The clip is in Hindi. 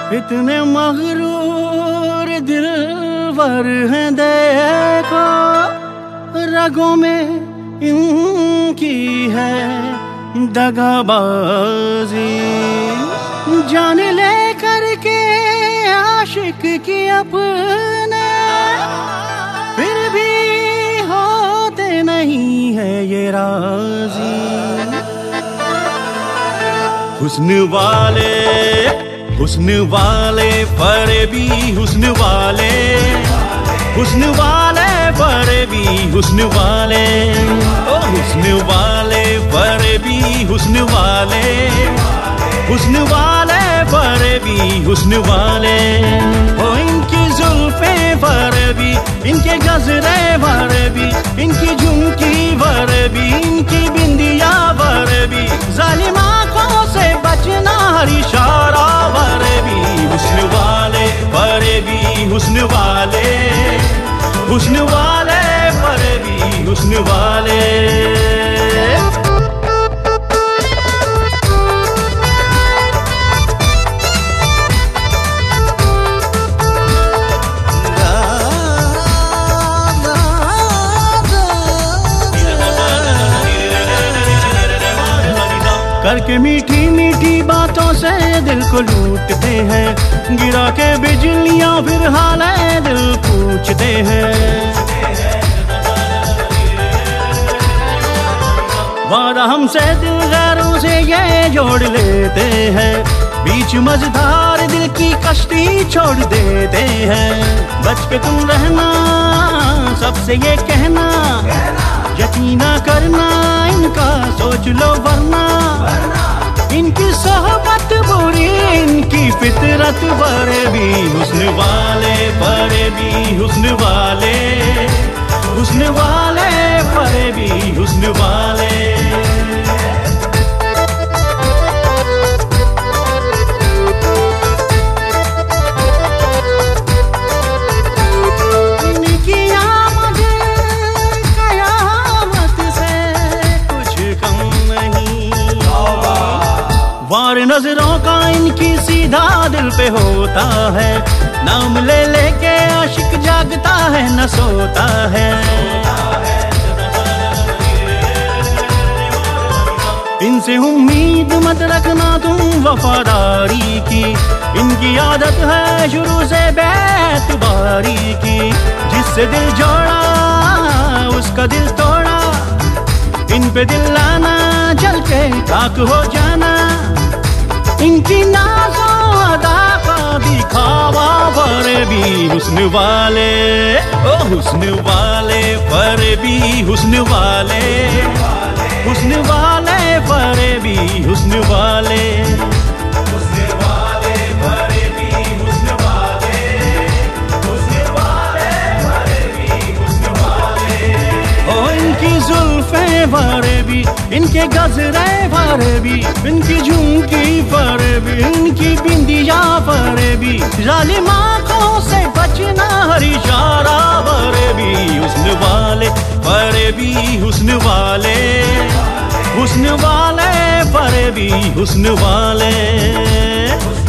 इतने मगरूर दिलवर हैं देखो, रगों में इनकी है दगाबाजी। जान ले करके आशिक की अपने, फिर भी होते नहीं है ये राजी। हुस्न वाले फरेबी, हुस्न वाले फरेबी, हुस्न वाले, ओ हुस्न वाले फरेबी, हुस्न वाले फरेबी, हुस्न वाले। ओ इनकी जुल्फे फरेबी, इनके गजरे फरेबी, इनकी झुमकी फरेबी, इनकी बिंदिया फरेबी, जालिम आंखों से बचना हर इशारा फरेबी। हुस्न वाले फरेबी, हुस्न वाले फरेबी, हुस्न वाले। करके मीठी मीठी बातों से दिल को लूटते हैं, गिरा के बिजलियां फिर हाल है दिल पूछते हैं। वादा हमसे दिल गैरों से ये जोड़ लेते हैं, बीच मझधार दिल की कश्ती छोड़ देते हैं। बच के तुम रहना, सबसे ये कहना, यकीना करना इनका सोच लो वरना। इनकी सोहबत बुरी, इनकी फितरत फरेबी। हुस्न वाले फरेबी, हुस्न वाले फरेबी, हुस्न वाले। वार नजरों का इनकी सीधा दिल पे होता है, नाम ले लेके आशिक जागता है न सोता है। इनसे उम्मीद मत रखना तुम वफादारी की, इनकी आदत है शुरू से बेतबारी की। जिससे दिल जोड़ा उसका दिल तोड़ा, इन पे दिल लाना जल के खाक हो जाना। इनकी नाज़ों अदा का दिखावा फरेबी। हुस्न वाले, ओ हुस्न वाले फरेबी, हुस्न वाले फरेबी, हुस्न वाले फरेबी, हुस्न वाले। ओ इनकी जुल्फे फरेबी, इनके गजरे फरेबी, इनकी झुमकी फरेबी, इनकी बिंदिया फरेबी, जालिम आंखों से बचना हर इशारा फरेबी। हुस्न वाले फरेबी, हुस्न वाले फरेबी, हुस्न वाले।